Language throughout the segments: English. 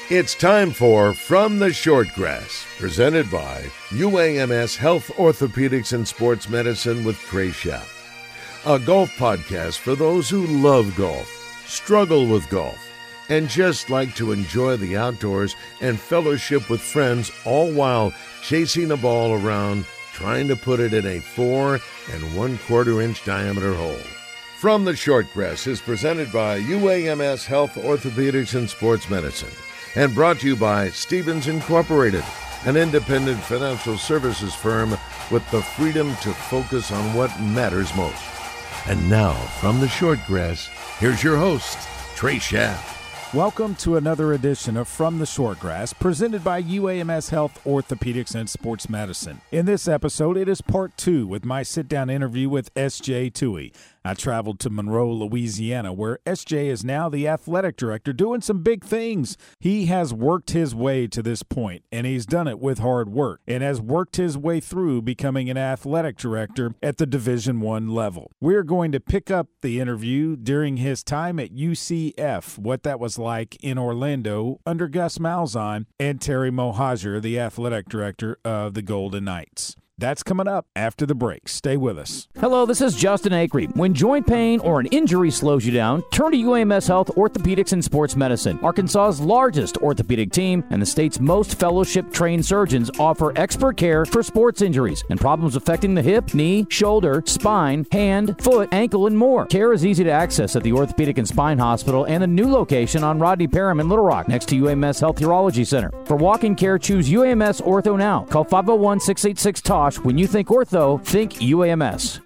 It's time for From the Shortgrass, presented by UAMS Health, Orthopedics, and Sports Medicine with Trey Schaap. A golf podcast for those who love golf, struggle with golf, and just like to enjoy the outdoors and fellowship with friends, all while chasing a ball around, trying to put it in a 4 1/4 inch diameter hole. From the Shortgrass is presented by UAMS Health, Orthopedics, and Sports Medicine, and brought to you by Stevens Incorporated, an independent financial services firm with the freedom to focus on what matters most. And now, from the Shortgrass, here's your host, Trey Schaap. Welcome to another edition of From the Shortgrass, presented by UAMS Health, Orthopedics, and Sports Medicine. In this episode, it is part 2 with my sit-down interview with S.J. Tuohy. I traveled to Monroe, Louisiana, where S.J. is now the athletic director doing some big things. He has worked his way to this point, and he's done it with hard work, and has worked his way through becoming an athletic director at the Division I level. We're going to pick up the interview during his time at UCF, what that was like in Orlando under Gus Malzahn and Terry Mohajir, the athletic director of the Golden Knights. That's coming up after the break. Stay with us. Hello, this is Justin Acree. When joint pain or an injury slows you down, turn to UAMS Health, Orthopedics, and Sports Medicine. Arkansas's largest orthopedic team and the state's most fellowship-trained surgeons offer expert care for sports injuries and problems affecting the hip, knee, shoulder, spine, hand, foot, ankle, and more. Care is easy to access at the Orthopedic and Spine Hospital and the new location on Rodney Parham in Little Rock, next to UAMS Health Urology Center. For walk-in care, choose UAMS Ortho Now. Call 501-686-TOSH. When you think ortho, think UAMS.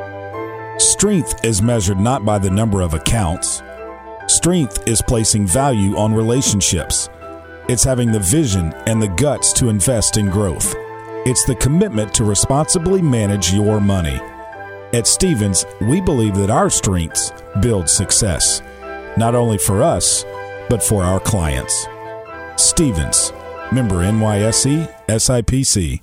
Strength is measured not by the number of accounts. Strength is placing value on relationships. It's having the vision and the guts to invest in growth. It's the commitment to responsibly manage your money. At Stevens, we believe that our strengths build success, not only for us, but for our clients. Stevens, member NYSE, SIPC.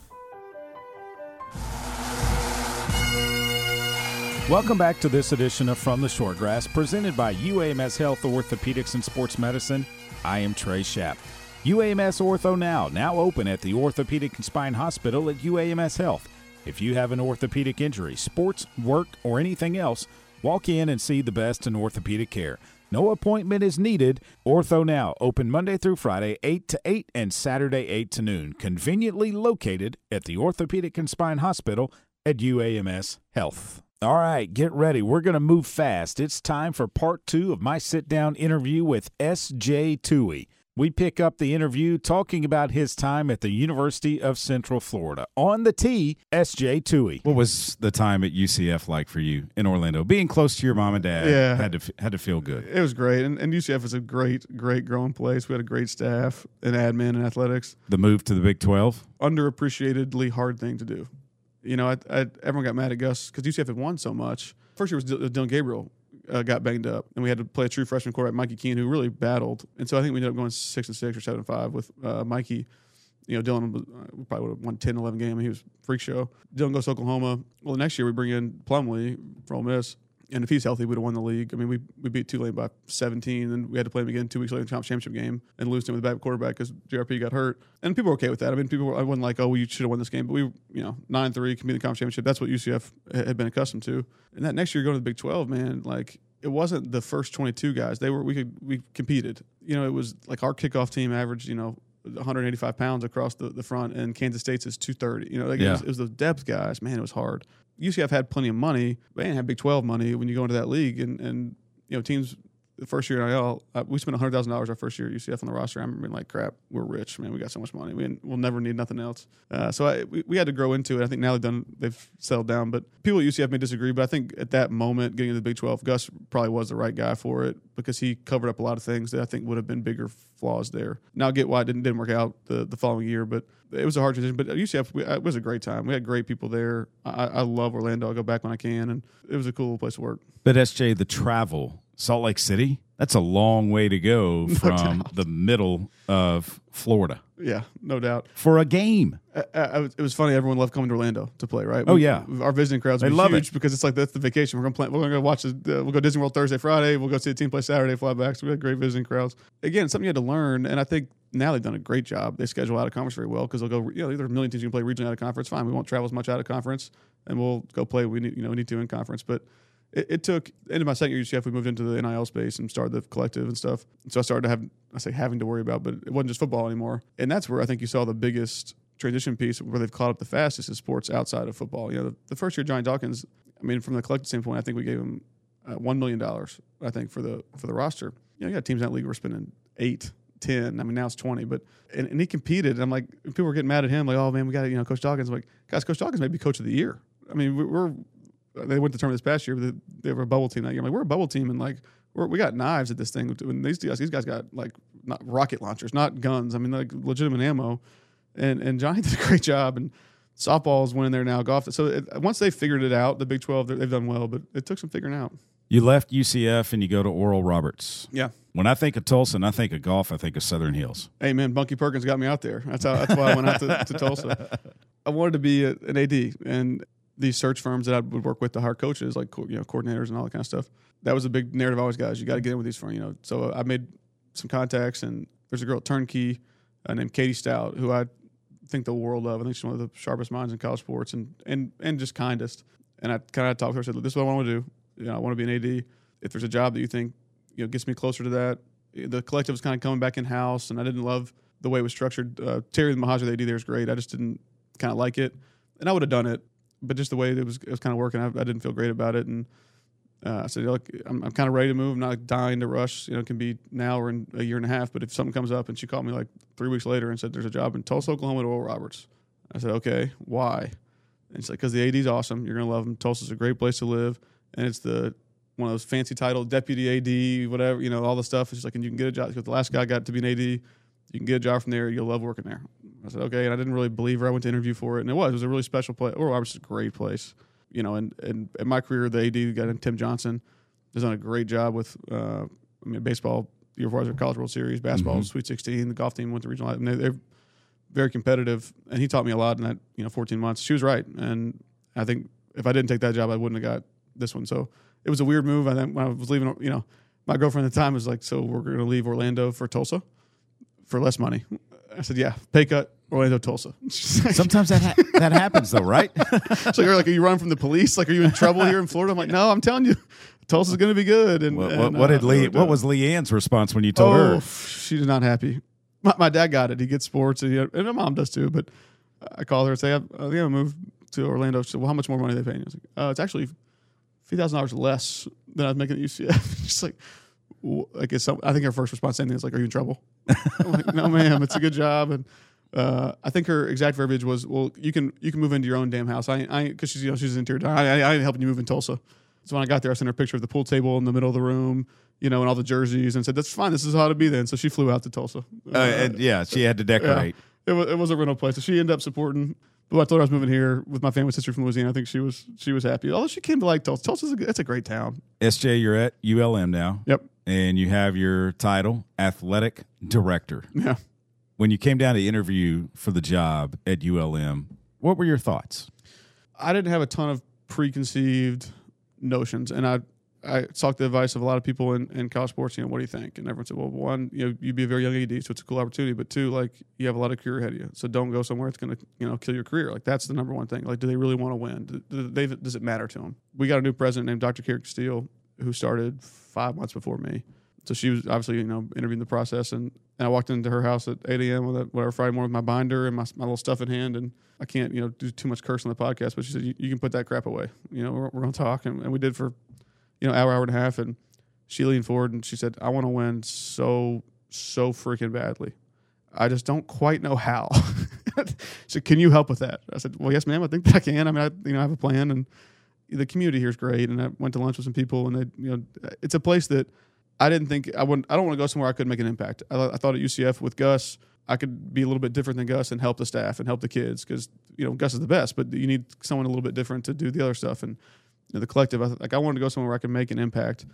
Welcome back to this edition of From the Shortgrass, presented by UAMS Health, Orthopedics, and Sports Medicine. I am Trey Schaap. UAMS Ortho now open at the Orthopedic and Spine Hospital at UAMS Health. If you have an orthopedic injury, sports, work, or anything else, walk in and see the best in orthopedic care. No appointment is needed. Ortho Now, open Monday through Friday, 8 to 8, and Saturday, 8 to noon. Conveniently located at the Orthopedic and Spine Hospital at UAMS Health. All right, get ready. We're going to move fast. It's time for part 2 of my sit-down interview with S.J. Tuohy. We pick up the interview talking about his time at the University of Central Florida. On the tee, S.J. Tuohy. What was the time at UCF like for you in Orlando? Being close to your mom and dad had to feel good. It was great, and UCF is a great growing place. We had a great staff in admin and athletics. The move to the Big 12? Underappreciatedly hard thing to do. You know, everyone got mad at Gus because UCF had won so much. First year was Dylan Gabriel got banged up, and we had to play a true freshman quarterback, Mikey Keene, who really battled. And so I think we ended up going 6-6 or 7-5 with Mikey. You know, Dylan probably would have won 10, 11 games. He was a freak show. Dylan goes to Oklahoma. Well, the next year we bring in Plumlee for Ole Miss. And if he's healthy, we'd have won the league. I mean, we beat Tulane by 17, and we had to play him again 2 weeks later in the championship game and lose to him with a bad quarterback because JRP got hurt. And people were okay with that. I mean, I wasn't like, oh, well, you should have won this game. But we, 9-3, competed in the conference championship. That's what UCF had been accustomed to. And that next year going to the Big 12, man, like it wasn't the first 22 guys. We competed. You know, it was like our kickoff team averaged, 185 pounds across the front, and Kansas State's is 230. You know, it was the depth guys. Man, it was hard. UCF had plenty of money, but they didn't have Big 12 money when you go into that league. And teams, the first year in IL, we spent $100,000 our first year at UCF on the roster. I remember being like, crap, we're rich, man. We got so much money. We'll never need nothing else. So we had to grow into it. I think now they've settled down. But people at UCF may disagree, but I think at that moment, getting into the Big 12, Gus probably was the right guy for it because he covered up a lot of things that I think would have been bigger flaws there. Now I get why it didn't work out the following year, but it was a hard transition. But at UCF, it was a great time. We had great people there. I love Orlando. I go back when I can, and it was a cool place to work. But SJ, the travel Salt Lake City? That's a long way to go from the middle of Florida. Yeah, no doubt. For a game. It was funny. Everyone loved coming to Orlando to play, right? Yeah. Our visiting crowds They were love huge it. because it's like that's the vacation. We're going to go watch. We'll go Disney World Thursday, Friday. We'll go see the team play Saturday, fly back. So we had great visiting crowds. Again, it's something you had to learn, and I think now they've done a great job. They schedule out of conference very well because they'll go. There are a million teams you can play regionally out of conference. Fine, we won't travel as much out of conference, and we'll go play. We need to in conference, but. It took into my second year at UCF, we moved into the NIL space and started the collective and stuff. So I started to having to worry about, but it wasn't just football anymore. And that's where I think you saw the biggest transition piece where they've caught up the fastest is sports outside of football. The first year Johnny Dawkins, from the collective standpoint, I think we gave him $1 million, I think, for the roster. You got teams in that league who were spending 8, 10. Now it's 20, but and he competed. And I'm like, people were getting mad at him, like, oh man, we got Coach Dawkins. I'm like, guys, Coach Dawkins may be coach of the year. They went to the tournament this past year, but they were a bubble team that year. I'm like, we're a bubble team, and like we got knives at this thing. And these guys got like not rocket launchers, not guns. Like legitimate ammo. And Johnny did a great job. And softball's winning there now. Golf. So once they figured it out, the Big 12, they've done well, but it took some figuring out. You left UCF and you go to Oral Roberts. Yeah. When I think of Tulsa and I think of golf, I think of Southern Hills. Hey man, Bunky Perkins got me out there. That's why I went out to Tulsa. I wanted to be an AD, and these search firms that I would work with to hire coaches, like coordinators and all that kind of stuff. That was a big narrative I always got. You got to get in with these firms, So I made some contacts, and there's a girl at Turnkey named Katie Stout, who I think the world of. I think she's one of the sharpest minds in college sports and just kindest. And I kind of talked to her. I said, "Look, this is what I want to do. I want to be an AD. If there's a job that you think gets me closer to that." The collective was kind of coming back in house, and I didn't love the way it was structured. Terry the Mahajer, the AD there, is great. I just didn't kind of like it, and I would have done it. But just the way it was kind of working, I didn't feel great about it. And I said, look, I'm kind of ready to move. I'm not dying to rush. It can be now or in a year and a half. But if something comes up, and she called me like 3 weeks later and said, there's a job in Tulsa, Oklahoma at Oral Roberts. I said, okay, why? And she's like, because the AD's awesome. You're going to love him. Tulsa's a great place to live. And it's one of those fancy titles, deputy AD, whatever, all the stuff. It's just like, and you can get a job. Because the last guy got to be an AD. You can get a job from there. You'll love working there. I said, okay. And I didn't really believe her. I went to interview for it. And it was a really special place. Oral Roberts is a great place. And in my career, the AD got Tim Johnson has done a great job with, baseball, year before I was at College World Series, basketball, Sweet 16, the golf team went to regional. They're very competitive. And he taught me a lot in that, 14 months. She was right. And I think if I didn't take that job, I wouldn't have got this one. So it was a weird move. I think when I was leaving, my girlfriend at the time was like, so we're going to leave Orlando for Tulsa for less money. I said, yeah, pay cut, Orlando, Tulsa. Sometimes that happens, though, right? So you're like, are you running from the police? Like, are you in trouble here in Florida? I'm like, no, I'm telling you, Tulsa's going to be good. And what was Leanne's response when you told her? She was not happy. My dad got it. He gets sports, and my mom does too. But I called her and say, I think I'm going to move to Orlando. She said, well, how much more money are they paying you? I was like, it's actually $50,000 less than I was making at UCF. She's like, I think her first response is like, are you in trouble? I'm like, no, ma'am, it's a good job. And I think her exact verbiage was, well, you can move into your own damn house. Because she's she's an interior. I ain't helping you move in Tulsa. So when I got there, I sent her a picture of the pool table in the middle of the room, and all the jerseys, and said, that's fine. This is how to be then. So she flew out to Tulsa. She had to decorate. Yeah, it was a rental place. So she ended up supporting. But I told her I was moving here with my family's sister from Louisiana. I think she was happy. Although she came to like Tulsa. Tulsa's a great town. SJ, you're at ULM now. Yep. And you have your title, athletic director. Yeah. When you came down to interview for the job at ULM, what were your thoughts? I didn't have a ton of preconceived notions, and I sought the advice of a lot of people in college sports. What do you think? And everyone said, well, one, you'd be a very young AD, so it's a cool opportunity. But two, like, you have a lot of career ahead of you, so don't go somewhere it's going to kill your career. Like, that's the number one thing. Like, do they really want to win? Does it matter to them? We got a new president named Dr. Carrie Steele, who started 5 months before me. So she was obviously, interviewing the process, and I walked into her house at 8 a.m. with whatever Friday morning with my binder and my little stuff in hand, and I can't, do too much curse on the podcast, but she said, you can put that crap away. We're going to talk, and we did for, hour and a half, and she leaned forward and she said, I want to win so freaking badly. I just don't quite know how. She said, can you help with that? I said, well, yes, ma'am, I think that I can. I have a plan, and the community here is great, and I went to lunch with some people, and they, it's a place that I didn't think I don't want to go somewhere I couldn't make an impact. I thought at UCF with Gus, I could be a little bit different than Gus and help the staff and help the kids, because Gus is the best, but you need someone a little bit different to do the other stuff. And the collective, I wanted to go somewhere where I could make an impact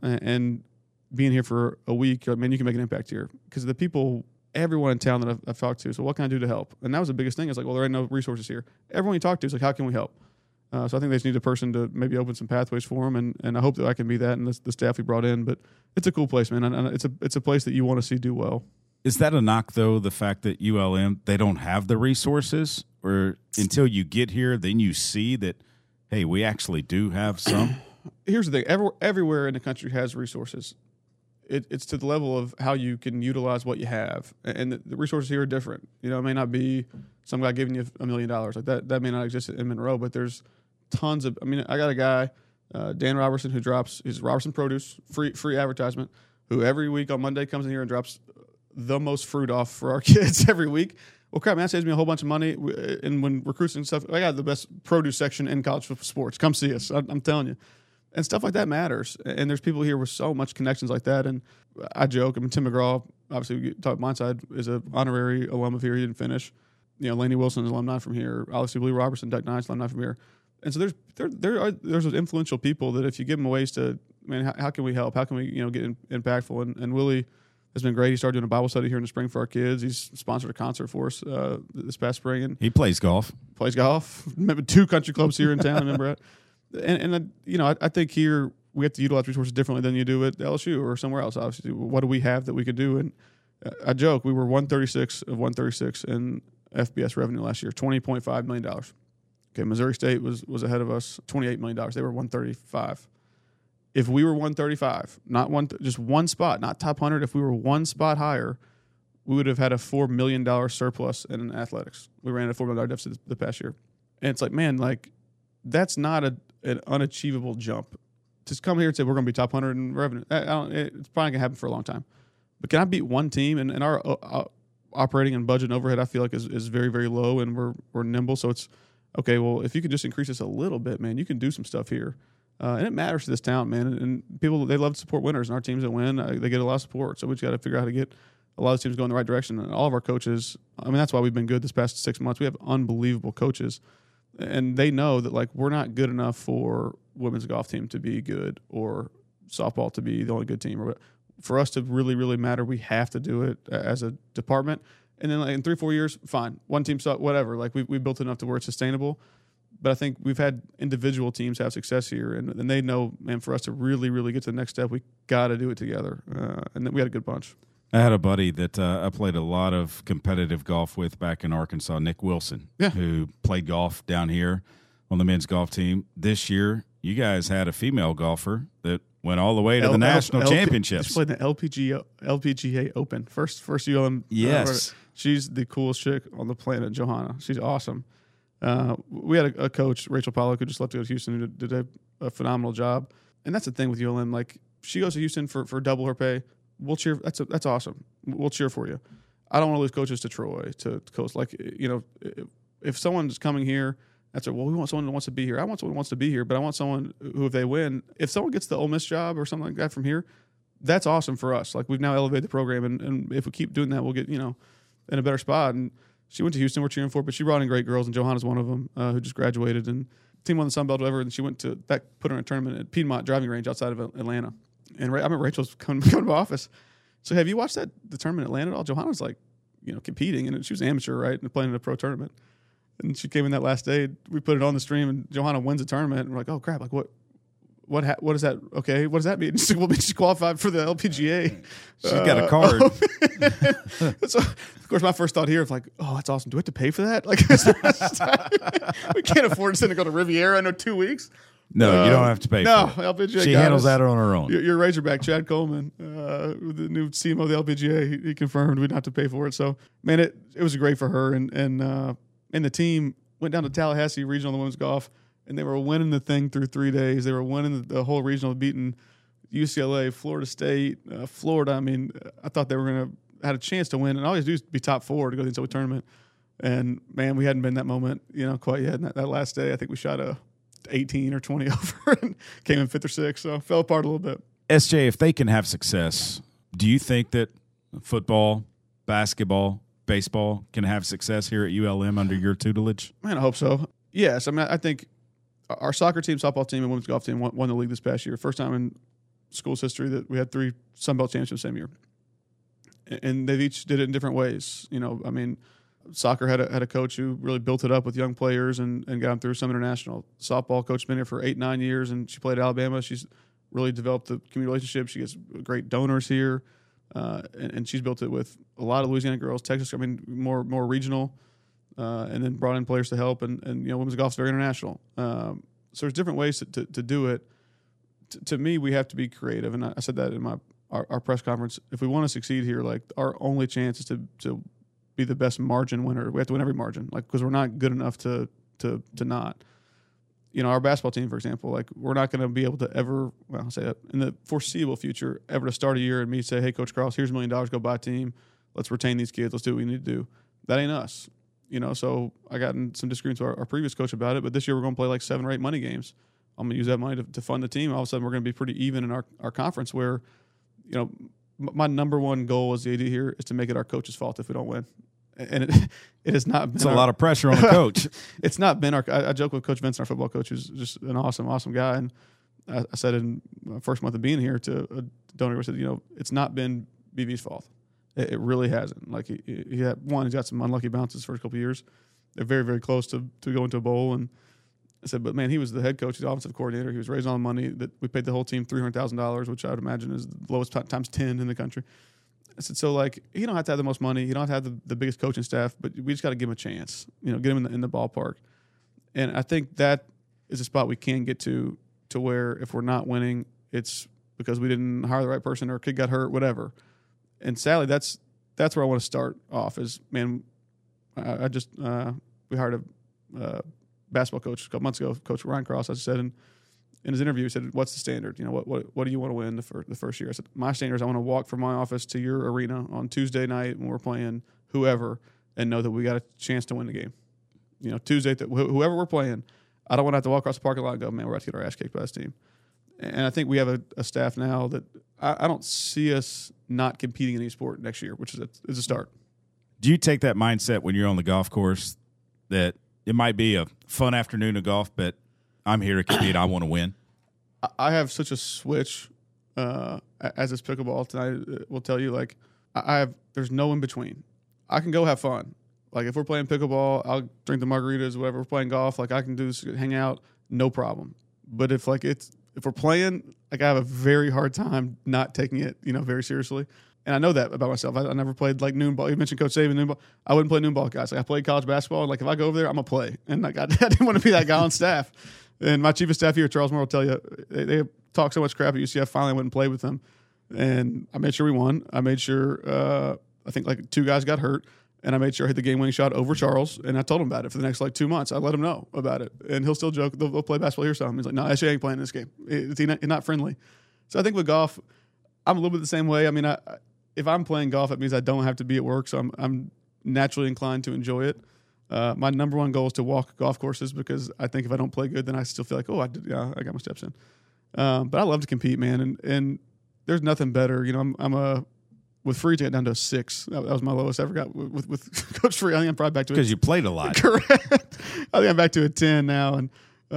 and being here for a week, man, you can make an impact here because the people, everyone in town that I've talked to. So what can I do to help? And that was the biggest thing. It's like, well, there ain't no resources here. Everyone you talk to is like, how can we help? So I think they just need a person to maybe open some pathways for them, and I hope that I can be that and the staff we brought in. But it's a cool place, man. And it's a place that you want to see do well. Is that a knock, though, the fact that ULM, they don't have the resources? Or until you get here, then you see that, hey, we actually do have some? Here's the thing. Everywhere in the country has resources. It's to the level of how you can utilize what you have. And the resources here are different. You know, it may not be some guy giving you $1 million. Like that may not exist in Monroe, but there's tons of – I mean, I got a guy, Dan Robertson, who drops his Robertson Produce, free advertisement, who every week on Monday comes in here and drops the most fruit off for our kids every week. Well, crap, man, that saves me a whole bunch of money. And when recruits and stuff, I got the best produce section in college sports. Come see us. I'm telling you. And stuff like that matters. And there's people here with so much connections like that. And I joke. I mean, Tim McGraw, obviously, we talk Blindside, is an honorary alum of here. He didn't finish. You know, Laney Wilson is an alumni from here. Obviously, Blue Robertson, Duck Knights, alumni from here. And so there's those influential people that if you give them ways to, man, how can we help? How can we, get impactful? And Willie has been great. He started doing a Bible study here in the spring for our kids. He's sponsored a concert for us this past spring. And he plays golf. Maybe 2 country clubs here in town. Remember that? And I think here we have to utilize resources differently than you do at LSU or somewhere else. Obviously, what do we have that we could do? And I joke, we were 136 of 136 in FBS revenue last year, $20.5 million. Okay, Missouri State was ahead of us, $28 million. They were 135. If we were 135, just one spot, not top 100, if we were one spot higher, we would have had a $4 million surplus in athletics. We ran a $4 million deficit the past year. And it's like, man, that's not an unachievable jump. Just come here and say we're going to be top 100 in revenue. It's probably going to happen for a long time. But can I beat one team? And our operating and budget and overhead, I feel like, is very, very low, and we're nimble. So it's, okay, well, if you could just increase this a little bit, man, you can do some stuff here. And it matters to this town, man. And people, they love to support winners. And our teams that win, they get a lot of support. So we just got to figure out how to get a lot of teams going the right direction. And all of our coaches, I mean, that's why we've been good this past 6 months. We have unbelievable coaches. And they know that, we're not good enough for women's golf team to be good or softball to be the only good team. Or for us to really, really matter, we have to do it as a department. And then in 3 or 4 years, fine. One team, whatever. We built enough to where it's sustainable. But I think we've had individual teams have success here, and they know, man, for us to really, really get to the next step, we got to do it together. And then we had a good bunch. I had a buddy that I played a lot of competitive golf with back in Arkansas, Nick Wilson, who played golf down here on the men's golf team. This year, you guys had a female golfer that went all the way to the national championships. She played in the LPGA Open. First ULM. Yes. She's the coolest chick on the planet, Johanna. She's awesome. We had a coach, Rachel Pollock, who just left to go to Houston, who did a phenomenal job. And that's the thing with ULM. She goes to Houston for double her pay. We'll cheer. That's awesome. We'll cheer for you. I don't want to lose coaches to Troy, to Coast. If someone's coming here, we want someone who wants to be here. I want someone who wants to be here, but I want someone who, if they win, if someone gets the Ole Miss job or something like that from here, that's awesome for us. We've now elevated the program, and if we keep doing that, we'll get, in a better spot. And she went to Houston, we're cheering for, but she brought in great girls, and Johanna's one of them, who just graduated, and team won the Sun Belt, whatever, and she went to that, put her in a tournament at Piedmont Driving Range outside of Atlanta. And I remember Rachel's coming to my office. So have you watched the tournament in Atlanta at all? Johanna's competing, and she was amateur, right, and playing in a pro tournament. And she came in that last day. We put it on the stream, and Johanna wins the tournament. And we're like, oh crap! What is that? Okay, what does that mean? She's qualified for the LPGA. She's got a card. So, of course, my first thought here is oh, that's awesome. Do we have to pay for that? We can't afford to send her to go to Riviera in 2 weeks. No, you don't have to pay for it. LPGA she handles that on her own. Your Razorback, Chad Coleman, the new CMO of the LPGA, he confirmed we didn't have to pay for it. So, man, it was great for her. And the team went down to Tallahassee Regional Women's Golf, and they were winning the thing through 3 days. They were winning the whole regional, beating UCLA, Florida State, Florida. I mean, I thought they were going to had a chance to win, and all you do is be top 4 to go to the NCAA tournament. And, man, we hadn't been that moment, quite yet. And that last day, I think we shot 18 or 20 over and came in 5th or 6th, so fell apart a little bit. SJ, if they can have success, do you think that football, basketball, baseball can have success here at ULM under your tutelage? Man, I hope so. Yes, I mean, I think our soccer team, softball team, and women's golf team won the league this past year. First time in school's history that we had 3 Sun Belt championships the same year. And they each did it in different ways. You know, I mean, soccer had a coach who really built it up with young players and got them through some international. Softball coach been here for 8-9 years, and she played at Alabama. She's really developed the community relationship. She gets great donors here, and she's built it with a lot of Louisiana girls, Texas. I mean, more regional, and then brought in players to help. And you know, women's golf is very international. So there's different ways to do it. To me, we have to be creative, and I said that in our press conference. If we want to succeed here, like our only chance is to be the best margin winner. We have to win every margin, like, because we're not good enough to not. You know, our basketball team, for example, like, we're not going to be able to ever, well, I'll say that in the foreseeable future, ever to start a year and me say, hey, Coach Cross, here's $1 million, go buy a team. Let's retain these kids. Let's do what we need to do. That ain't us. You know, so I got in some disagreements with our previous coach about it, but this year we're going to play like 7 or 8 money games. I'm going to use that money to fund the team. All of a sudden, we're going to be pretty even in our conference where, you know, my number one goal as the AD here is to make it our coach's fault if we don't win. And it has not been. It's a lot of pressure on the coach. It's not been I joke with Coach Vince, our football coach, who's just an awesome guy. And I said in my first month of being here to a donor, I said, you know, it's not been BV's fault. It really hasn't. Like, he's got some unlucky bounces for a couple of years. They're very, very close to going to a bowl. And I said, but man, he was the head coach, the offensive coordinator. He was raising all the money that we paid the whole team $300,000, which I would imagine is the lowest times 10 in the country. I said, so like, you don't have to have the most money, you don't have to have the biggest coaching staff, but we just got to give him a chance. You know, get him in the ballpark. And I think that is a spot we can get to where if we're not winning, it's because we didn't hire the right person or a kid got hurt, whatever. And sadly, that's where I want to start off. Is, man, we hired a basketball coach a couple months ago, Coach Ryan Cross. I said in his interview, he said, "What's the standard? You know, what do you want to win the first year?" I said, "My standard is I want to walk from my office to your arena on Tuesday night when we're playing whoever, and know that we got a chance to win the game. You know, Tuesday, whoever we're playing, I don't want to have to walk across the parking lot and go, man, we're about to get our ass kicked by this team." And I think we have a staff now that I don't see us not competing in any sport next year, which is a start. Do you take that mindset when you're on the golf course that it might be a fun afternoon of golf, but I'm here to compete, I want to win? I have such a switch as it's pickleball tonight. Will tell you, like, there's no in between. I can go have fun. Like, if we're playing pickleball, I'll drink the margaritas, whatever. We're playing golf, like, I can do this, hang out, no problem. But if we're playing, like, I have a very hard time not taking it, you know, very seriously. And I know that about myself. I never played like noon ball. You mentioned Coach Saban, noon ball. I wouldn't play noon ball, guys. Like, I played college basketball. And like, if I go over there, I'm gonna play. And like, I didn't want to be that guy on staff. And my chief of staff here, Charles Moore, will tell you, they talk so much crap at UCF. Finally, I went and played with them, and I made sure we won. I made sure I think like 2 guys got hurt, and I made sure I hit the game-winning shot over Charles. And I told him about it for the next like 2 months. I let him know about it, and he'll still joke. They'll play basketball here some. He's like, "No, SJ ain't playing this game. He's not friendly." So I think with golf, I'm a little bit the same way. I mean, if I'm playing golf, it means I don't have to be at work, so I'm naturally inclined to enjoy it. My number one goal is to walk golf courses, because I think if I don't play good, then I still feel like, I got my steps in. But I love to compete, man, and there's nothing better. You know, I'm with Free to get down to a 6. That was my lowest I ever got with Coach Free. I think I'm probably back to because you played a lot. Correct. I think I'm back to a 10 now, and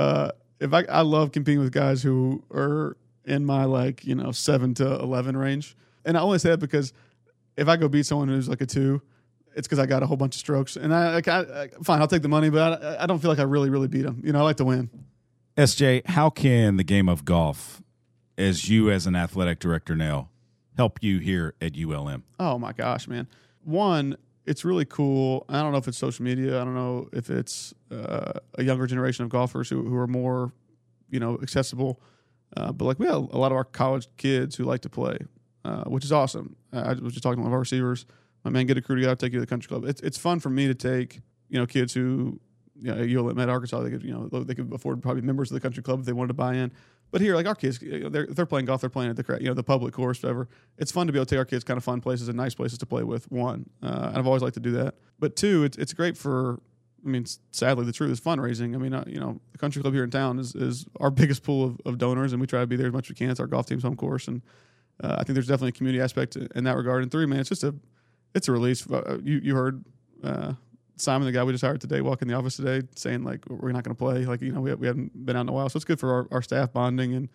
I love competing with guys who are in my 7 to 11 range. And I only say that because if I go beat someone who's like a 2, it's because I got a whole bunch of strokes. And fine, I'll take the money, but I don't feel like I really, really beat them. You know, I like to win. SJ, how can the game of golf, as you as an athletic director now, help you here at ULM? Oh, my gosh, man. One, it's really cool. I don't know if it's social media. I don't know if it's a younger generation of golfers who are more, accessible. But like, we have a lot of our college kids who like to play. Which is awesome. I was just talking to one of our receivers. My man, get a crew together, take you to the country club. It's fun for me to take, kids who, ULM at Arkansas, they could afford probably members of the country club if they wanted to buy in. But here, like, our kids, if they're playing golf, they're playing at the public course, whatever. It's fun to be able to take our kids kind of fun places and nice places to play with. One, and I've always liked to do that. But two, it's great for. I mean, sadly, the truth is fundraising. I mean, the country club here in town is our biggest pool of donors, and we try to be there as much as we can. It's our golf team's home course, and I think there's definitely a community aspect in that regard. And 3, man, it's a release. You heard Simon, the guy we just hired today, walk in the office today saying, like, we're not going to play. Like, we haven't been out in a while. So it's good for our staff bonding. And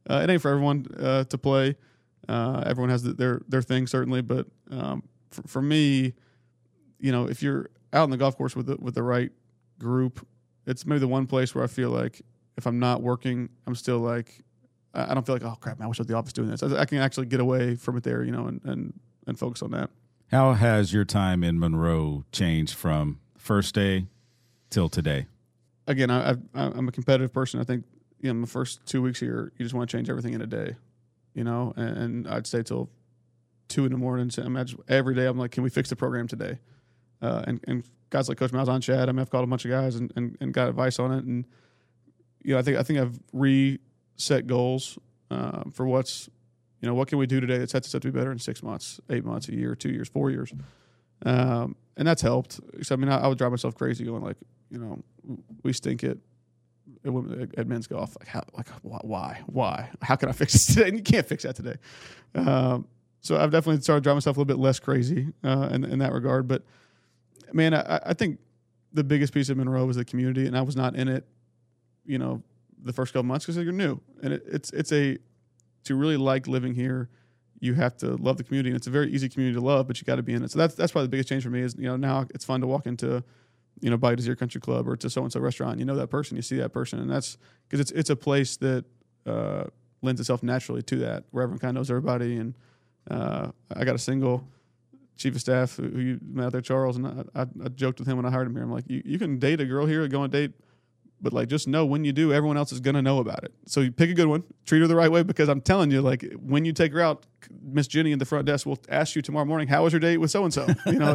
it ain't for everyone to play. Everyone has their thing certainly, but for me, if you're out on the golf course with the right group, it's maybe the one place where I feel like if I'm not working, I'm still like, I don't feel like, oh crap, man, I wish I was at the office doing this. I can actually get away from it there, and focus on that. How has your time in Monroe changed from first day till today? Again, I'm a competitive person. I think, my first 2 weeks here, you just want to change everything in a day, and I'd stay till 2 a.m. So every day I'm like, can we fix the program today? And guys like Coach Malzahn, Chad, I've called a bunch of guys and got advice on it. And, I think I've reset goals for what's, what can we do today that sets us up to be better in 6 months, 8 months, a year, 2 years, 4 years. And that's helped. So, I would drive myself crazy going like, we stink at men's golf. Why? How can I fix this today? And you can't fix that today. So I've definitely started driving myself a little bit less crazy in that regard. But, man, I think the biggest piece of Monroe was the community, and I was not in it, the first couple months because you're new. And to really like living here, you have to love the community, and it's a very easy community to love, but you got to be in it. So that's probably the biggest change for me is, now it's fun to walk into, Bite is Your Country Club or to so-and-so restaurant. You know that person, you see that person, and that's because it's a place that lends itself naturally to that, where everyone kind of knows everybody. And I got a single chief of staff who you met out there, Charles, and I joked with him when I hired him here. I'm like, you can date a girl here, go on a date, but like just know when you do, everyone else is going to know about it. So you pick a good one, treat her the right way, because I'm telling you, like when you take her out, Miss Jenny in the front desk will ask you tomorrow morning, how was your date with so-and-so?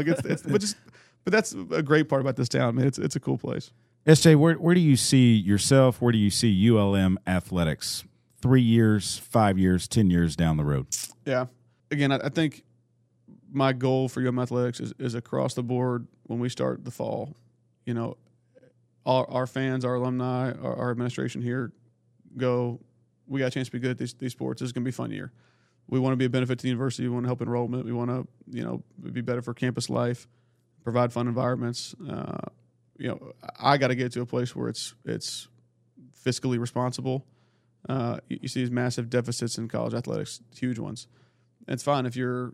But that's a great part about this town, man. It's a cool place. SJ, where do you see yourself? Where do you see ULM athletics 3 years, 5 years, 10 years down the road? Yeah. Again, I think my goal for UM athletics is across the board when we start the fall. Our fans, our alumni, our administration here we got a chance to be good at these sports. This is going to be a fun year. We want to be a benefit to the university. We want to help enrollment. We want to, be better for campus life, provide fun environments. I got to get to a place where it's fiscally responsible. You see these massive deficits in college athletics, huge ones. It's fine if you're,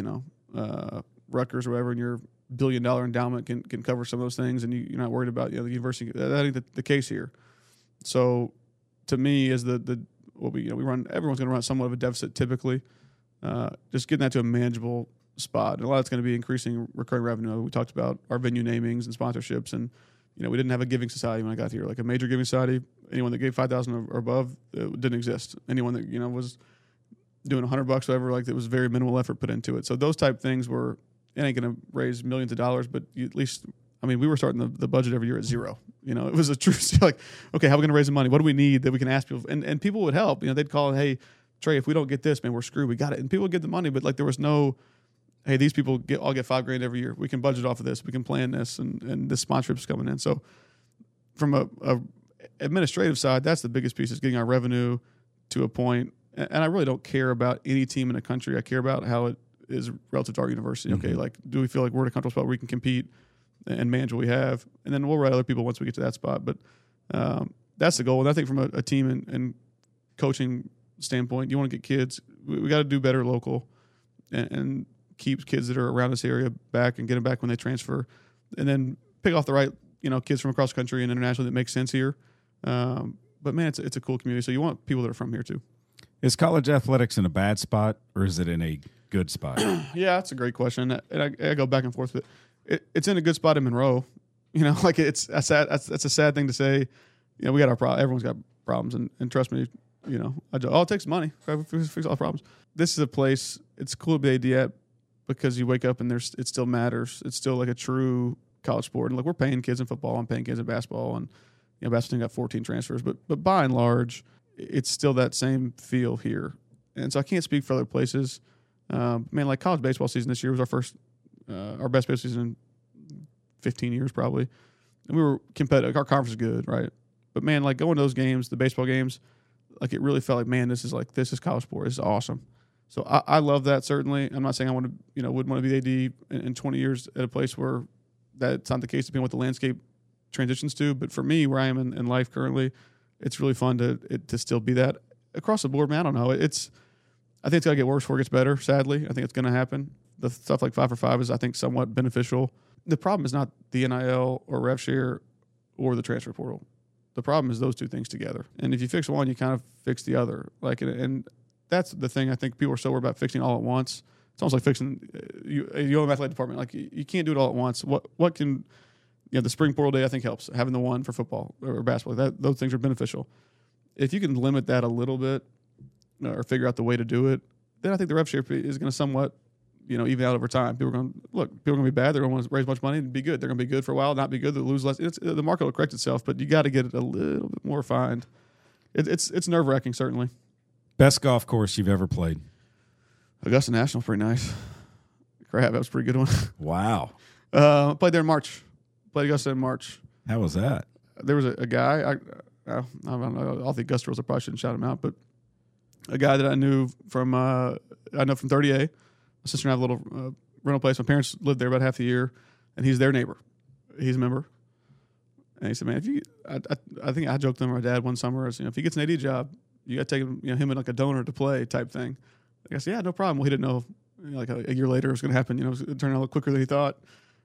Rutgers or whatever, and your $1 billion endowment can cover some of those things, and you're not worried about the university. That ain't the case here. So, to me, is we run. Everyone's going to run somewhat of a deficit typically. Just getting that to a manageable spot, and a lot of it's going to be increasing recurring revenue. We talked about our venue namings and sponsorships, and we didn't have a giving society when I got here, like a major giving society. Anyone that gave $5,000 or above didn't exist. Anyone that was doing $100 or whatever, like, there was very minimal effort put into it. So those type things were. It ain't going to raise millions of dollars, but at least, we were starting the budget every year at zero. It was a true, like, okay, how are we going to raise the money? What do we need that we can ask people? And people would help. They'd call, hey, Trey, if we don't get this, man, we're screwed. We got it. And people would get the money, but like there was no, hey, these people all get $5,000 every year. We can budget off of this. We can plan this, and this sponsorship is coming in. So from a administrative side, that's the biggest piece, is getting our revenue to a point. And I really don't care about any team in the country. I care about how it is relative to our university. Okay, like, do we feel like we're in a comfortable spot where we can compete and manage what we have? And then we'll write other people once we get to that spot. But that's the goal. And I think from a team and coaching standpoint, you want to get kids. We got to do better local and keep kids that are around this area back and get them back when they transfer. And then pick off the right, kids from across the country and internationally that make sense here. But, man, it's a cool community. So you want people that are from here too. Is college athletics in a bad spot, or is it in a good spot? Yeah, that's a great question. And I go back and forth with it. It's in a good spot in Monroe. Like, it's a sad. That's a sad thing to say. We got our problems. Everyone's got problems, and trust me, it takes money. Fix all the problems. This is a place. It's cool to be at because you wake up and it still matters. It's still like a true college sport. And look, we're paying kids in football. I'm paying kids in basketball, and basketball got 14 transfers. But by and large, it's still that same feel here. And so I can't speak for other places. Like college baseball season this year was our best baseball season in 15 years probably. And we were competitive. Our conference is good, right? But, man, like, going to those games, the baseball games, like, it really felt like, man, this is college sport. This is awesome. So I love that, certainly. I'm not saying I want to, wouldn't want to be AD in 20 years at a place where that's not the case, depending on what the landscape transitions to. But for me, where I am in life currently, it's really fun to still be that. across the board, man, I don't know. I think it's got to get worse before it gets better, sadly. I think it's going to happen. The stuff like 5 for 5 is, I think, somewhat beneficial. The problem is not the NIL or rev share or the transfer portal. The problem is those two things together. And if you fix one, you kind of fix the other. Like, and that's the thing I think people are so worried about fixing all at once. It's almost like fixing the athletic department. Like, you can't do it all at once. What can, the spring portal day I think helps. Having the one for football or basketball, those things are beneficial. If you can limit that a little bit or figure out the way to do it, then I think the rev share is going to somewhat, even out over time. People are going to be bad. They're going to want to raise much money and be good. They're going to be good for a while, not be good. They'll lose less. The market will correct itself, but you got to get it a little bit more refined. It's nerve wracking, certainly. Best golf course you've ever played? Augusta National, pretty nice. Crap, that was a pretty good one. Wow. Played there in March. Played Augusta in March. How was that? There was a guy. I don't know. All the Augusta rules, I probably shouldn't shout him out, but a guy that I knew from 30A. My sister and I have a little rental place. My parents lived there about half the year, and he's their neighbor. He's a member. And he said, man, I think I joked to my dad one summer, if he gets an AD job, you got to take him in like a donor to play type thing. I said, yeah, no problem. Well, he didn't know like a year later it was going to happen. It was going to turn out a little quicker than he thought.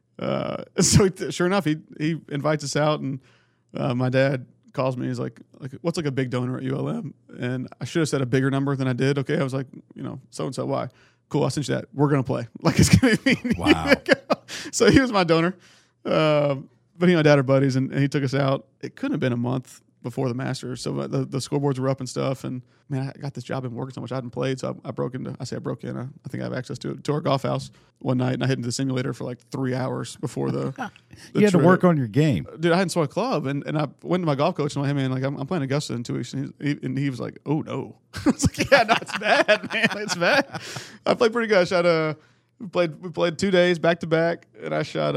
So sure enough, he invites us out, and my dad calls me. He's like, what's like a big donor at ULM? And I should have said a bigger number than I did. Okay, I was like, so-and-so, why? Cool, I'll send you that. We're going to play. Like, it's going to be wow. So he was my donor. But he and my dad are buddies, and he took us out. It couldn't have been a month before the Masters. So the scoreboards were up and stuff. And, man, I got this job and working so much. I hadn't played, so I broke in. I think I have access to our golf house one night, and I hit into the simulator for like 3 hours before the you had to work on your game. Dude, I hadn't swung a club, and I went to my golf coach, and I'm like, hey, man, like, I'm playing Augusta in 2 weeks. And he was like, oh, no. I was like, yeah, no, it's bad, man. It's bad. I played pretty good. I shot we played 2 days back-to-back, and I shot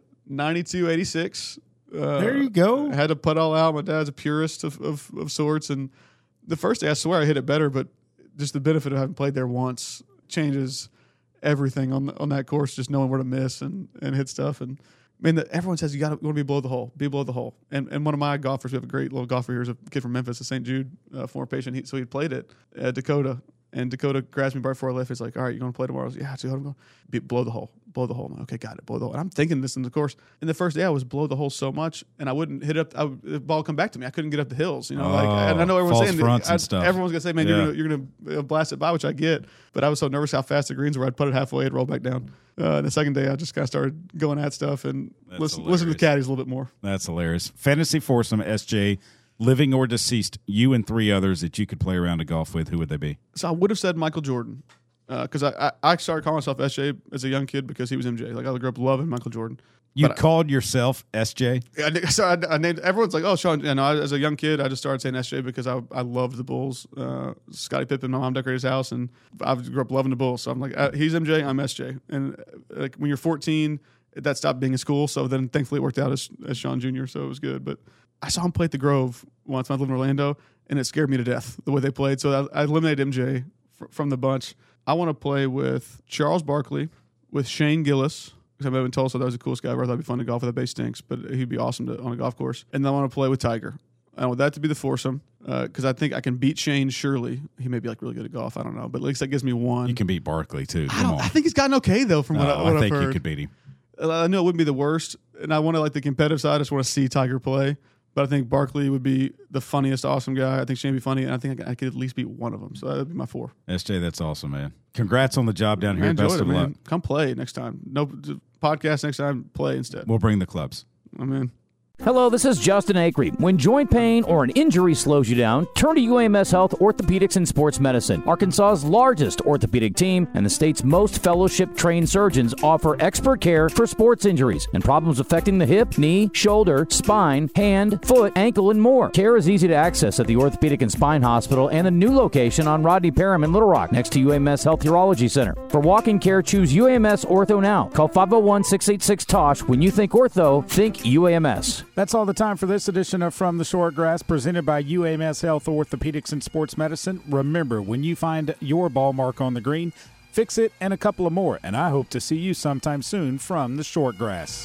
92, 86. There you go. I had to putt all out. My dad's a purist of sorts, and the first day I swear I hit it better, but just the benefit of having played there once changes everything on that course. Just knowing where to miss and hit stuff. And I mean, everyone says you want to be below the hole. Be below the hole. And one of my golfers, we have a great little golfer here, is a kid from Memphis, a St. Jude former patient. So he played it at Dakota. And Dakota grabs me right before I left. He's like, all right, you going to play tomorrow? I was like, yeah, dude, I'm going to below the hole. Below the hole. I'm like, okay, got it. Below the hole. And I'm thinking this in the course. And the first day I was below the hole so much, and I wouldn't hit up. The ball would come back to me. I couldn't get up the hills. And I know everyone's saying that. Everyone's gonna say, man, you're gonna blast it by, which I get. But I was so nervous how fast the greens were. I'd put it halfway, it'd roll back down. The second day, I just kind of started going at stuff and listen to the caddies a little bit more. That's hilarious. Fantasy foursome, SJ. Living or deceased, you and 3 others that you could play around to golf with, who would they be? So I would have said Michael Jordan, because I started calling myself SJ as a young kid because he was MJ. Like, I grew up loving Michael Jordan. You called yourself SJ? Yeah, so I named. Everyone's like, "Oh, Sean." As a young kid, I just started saying SJ because I loved the Bulls. Scottie Pippen, my mom decorated his house, and I grew up loving the Bulls. So I'm like, he's MJ, I'm SJ. And like when you're 14, that stopped being a school. So then, thankfully, it worked out as Sean Jr. So it was good. But I saw him play at the Grove once when I lived in Orlando, and it scared me to death the way they played. So I eliminated MJ from the bunch. I want to play with Charles Barkley, with Shane Gillis. I've been told so that was the coolest guy ever. I thought it'd be fun to golf with. That base stinks, but he'd be awesome on a golf course. And then I want to play with Tiger. I want that to be the foursome because I think I can beat Shane surely. He may be like really good at golf. I don't know, but at least that gives me one. You can beat Barkley too. I think he's gotten okay though. From what I've heard, you could beat him. I know it wouldn't be the worst, and I want to like the competitive side. I just want to see Tiger play. But I think Barkley would be the funniest, awesome guy. I think Shane would be funny, and I think I could at least beat one of them. So that would be my 4. SJ, that's awesome, man. Congrats on the job down here. Man, Best of luck. Come play next time. No podcast next time. Play instead. We'll bring the clubs. I'm in. Hello, this is Justin Acree. When joint pain or an injury slows you down, turn to UAMS Health Orthopedics and Sports Medicine. Arkansas's largest orthopedic team and the state's most fellowship-trained surgeons offer expert care for sports injuries and problems affecting the hip, knee, shoulder, spine, hand, foot, ankle, and more. Care is easy to access at the Orthopedic and Spine Hospital and the new location on Rodney Parham in Little Rock, next to UAMS Health Urology Center. For walk-in care, choose UAMS Ortho now. Call 501-686-TOSH. When you think ortho, think UAMS. That's all the time for this edition of From the Shortgrass, presented by UAMS Health Orthopedics and Sports Medicine. Remember, when you find your ball mark on the green, fix it and a couple of more. And I hope to see you sometime soon from the Shortgrass.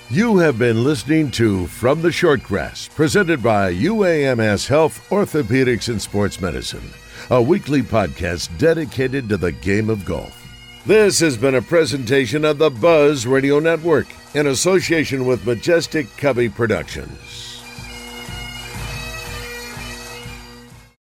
You have been listening to From the Shortgrass, presented by UAMS Health, Orthopedics, and Sports Medicine, a weekly podcast dedicated to the game of golf. This has been a presentation of the Buzz Radio Network in association with Majestic Cubby Productions.